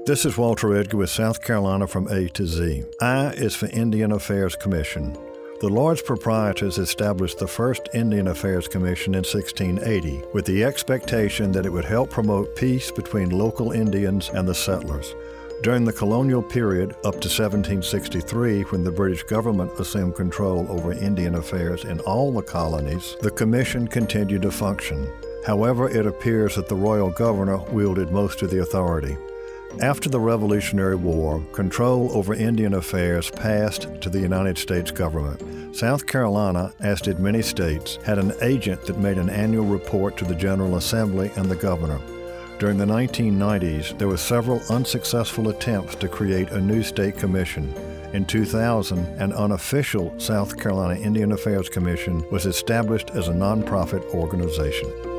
This is Walter Edgar with South Carolina from A to Z. I is for Indian Affairs Commission. The Lords Proprietors established the first Indian Affairs Commission in 1680 with the expectation that it would help promote peace between local Indians and the settlers. During the colonial period up to 1763, when the British government assumed control over Indian affairs in all the colonies, the commission continued to function. However, it appears that the royal governor wielded most of the authority. After the Revolutionary War, control over Indian affairs passed to the United States government. South Carolina, as did many states, had an agent that made an annual report to the General Assembly and the governor. During the 1990s, there were several unsuccessful attempts to create a new state commission. In 2000, an unofficial South Carolina Indian Affairs Commission was established as a nonprofit organization.